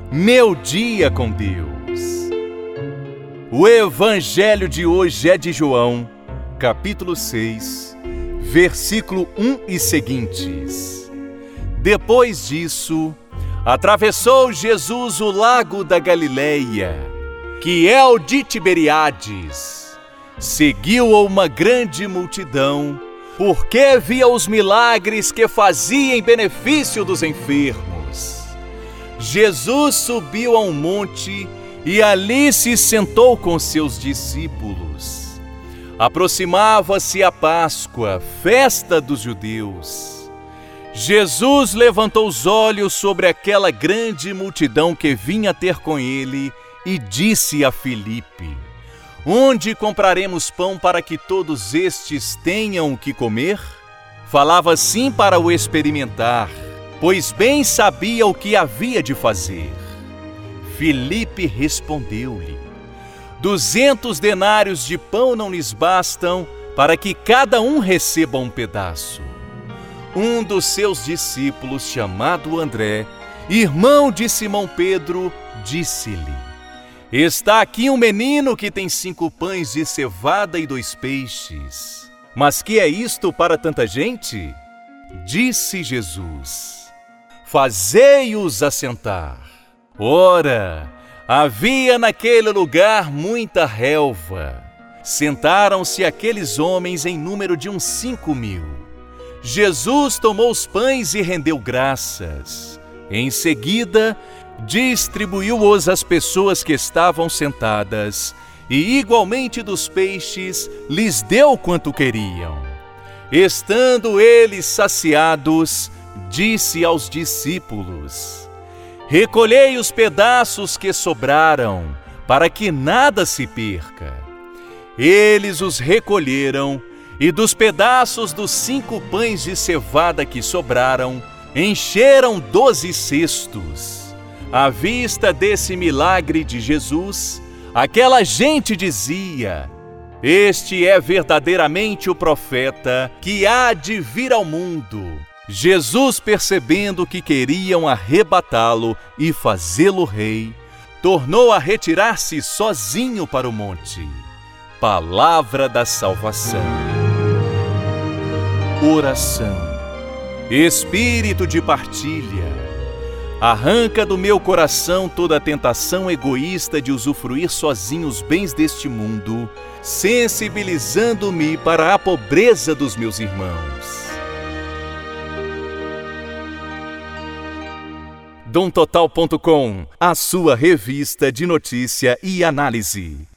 Meu dia com Deus. O evangelho de hoje é de João, capítulo 6, versículo 1 e seguintes. Depois disso, atravessou Jesus o lago da Galileia, que é o de Tiberíades. Seguiu-o uma grande multidão, porque via os milagres que fazia em benefício dos enfermos. Jesus subiu a um monte e ali se sentou com seus discípulos. Aproximava-se a Páscoa, festa dos judeus. Jesus levantou os olhos sobre aquela grande multidão que vinha ter com ele e disse a Filipe: Onde compraremos pão para que todos estes tenham o que comer? Falava assim para o experimentar, pois bem sabia o que havia de fazer. Filipe respondeu-lhe: 200 denários de pão não lhes bastam para que cada um receba um pedaço. Um dos seus discípulos, chamado André, irmão de Simão Pedro, disse-lhe: Está aqui um menino que tem 5 pães de cevada e 2 peixes. Mas que é isto para tanta gente? Disse Jesus: Fazei-os assentar. Ora, havia naquele lugar muita relva. Sentaram-se aqueles homens em número de uns 5.000. Jesus tomou os pães e rendeu graças. Em seguida, distribuiu-os às pessoas que estavam sentadas, e igualmente dos peixes lhes deu quanto queriam. Estando eles saciados, disse aos discípulos: Recolhei os pedaços que sobraram, para que nada se perca. Eles os recolheram, e dos pedaços dos 5 pães de cevada que sobraram, encheram 12 cestos. À vista desse milagre de Jesus, aquela gente dizia: Este é verdadeiramente o profeta que há de vir ao mundo. Jesus, percebendo que queriam arrebatá-lo e fazê-lo rei, tornou a retirar-se sozinho para o monte. Palavra da salvação. Oração. Espírito de partilha, arranca do meu coração toda a tentação egoísta de usufruir sozinho os bens deste mundo, sensibilizando-me para a pobreza dos meus irmãos. DomTotal.com, a sua revista de notícia e análise.